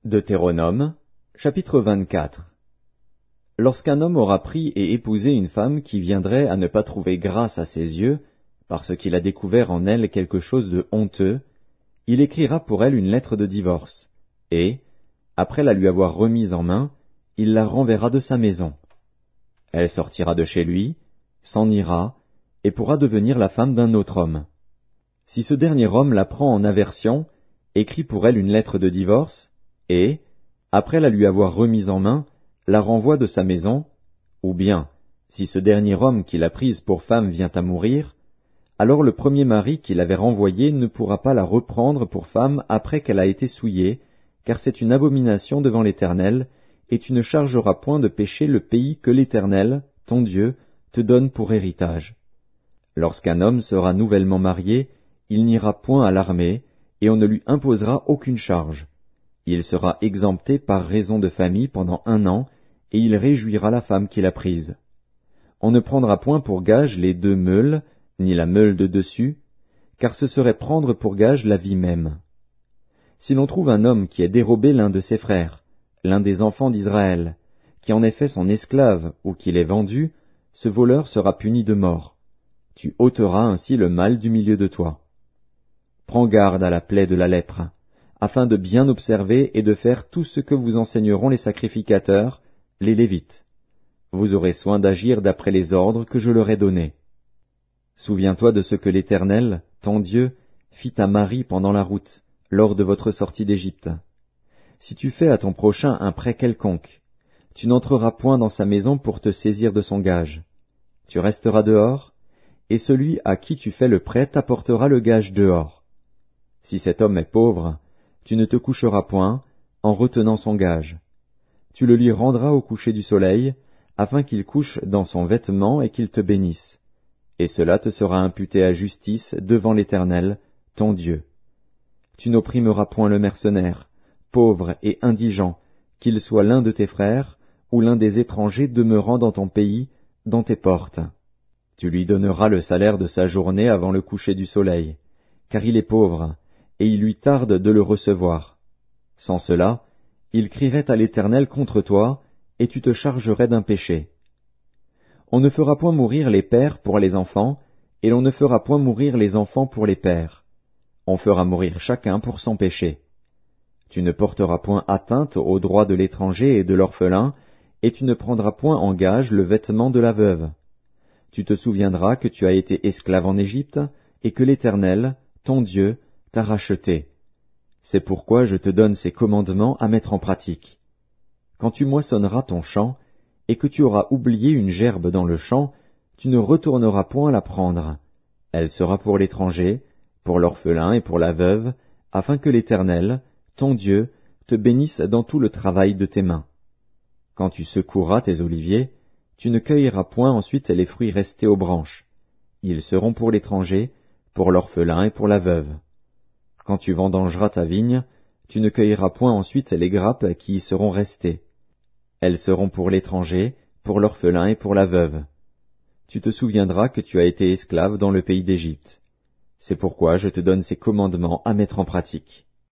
Deutéronome, chapitre 24. Lorsqu'un homme aura pris et épousé une femme qui viendrait à ne pas trouver grâce à ses yeux, parce qu'il a découvert en elle quelque chose de honteux, il écrira pour elle une lettre de divorce, et, après la lui avoir remise en main, il la renverra de sa maison. Elle sortira de chez lui, s'en ira, et pourra devenir la femme d'un autre homme. Si ce dernier homme la prend en aversion, écrit pour elle une lettre de divorce, et, après la lui avoir remise en main, la renvoie de sa maison, ou bien, si ce dernier homme qui l'a prise pour femme vient à mourir, alors le premier mari qui l'avait renvoyée ne pourra pas la reprendre pour femme après qu'elle a été souillée, car c'est une abomination devant l'Éternel, et tu ne chargeras point de péché le pays que l'Éternel, ton Dieu, te donne pour héritage. Lorsqu'un homme sera nouvellement marié, il n'ira point à l'armée, et on ne lui imposera aucune charge. Il sera exempté par raison de famille pendant 1 an, et il réjouira la femme qu'il a prise. On ne prendra point pour gage les 2 meules, ni la meule de dessus, car ce serait prendre pour gage la vie même. Si l'on trouve un homme qui a dérobé l'un de ses frères, l'un des enfants d'Israël, qui en est fait son esclave ou qui l'ait vendu, ce voleur sera puni de mort. Tu ôteras ainsi le mal du milieu de toi. Prends garde à la plaie de la lèpre, afin de bien observer et de faire tout ce que vous enseigneront les sacrificateurs, les Lévites. Vous aurez soin d'agir d'après les ordres que je leur ai donnés. Souviens-toi de ce que l'Éternel, ton Dieu, fit à Marie pendant la route, lors de votre sortie d'Égypte. Si tu fais à ton prochain un prêt quelconque, tu n'entreras point dans sa maison pour te saisir de son gage. Tu resteras dehors, et celui à qui tu fais le prêt t'apportera le gage dehors. Si cet homme est pauvre, tu ne te coucheras point, en retenant son gage. Tu le lui rendras au coucher du soleil, afin qu'il couche dans son vêtement et qu'il te bénisse. Et cela te sera imputé à justice devant l'Éternel, ton Dieu. Tu n'opprimeras point le mercenaire, pauvre et indigent, qu'il soit l'un de tes frères, ou l'un des étrangers demeurant dans ton pays, dans tes portes. Tu lui donneras le salaire de sa journée avant le coucher du soleil, car il est pauvre, et il lui tarde de le recevoir. Sans cela, il crierait à l'Éternel contre toi, et tu te chargerais d'un péché. On ne fera point mourir les pères pour les enfants, et l'on ne fera point mourir les enfants pour les pères. On fera mourir chacun pour son péché. Tu ne porteras point atteinte aux droits de l'étranger et de l'orphelin, et tu ne prendras point en gage le vêtement de la veuve. Tu te souviendras que tu as été esclave en Égypte, et que l'Éternel, ton Dieu, t'a racheté. C'est pourquoi je te donne ces commandements à mettre en pratique. Quand tu moissonneras ton champ, et que tu auras oublié une gerbe dans le champ, tu ne retourneras point la prendre. Elle sera pour l'étranger, pour l'orphelin et pour la veuve, afin que l'Éternel, ton Dieu, te bénisse dans tout le travail de tes mains. Quand tu secoueras tes oliviers, tu ne cueilleras point ensuite les fruits restés aux branches. Ils seront pour l'étranger, pour l'orphelin et pour la veuve. Quand tu vendangeras ta vigne, tu ne cueilleras point ensuite les grappes qui y seront restées. Elles seront pour l'étranger, pour l'orphelin et pour la veuve. Tu te souviendras que tu as été esclave dans le pays d'Égypte. C'est pourquoi je te donne ces commandements à mettre en pratique.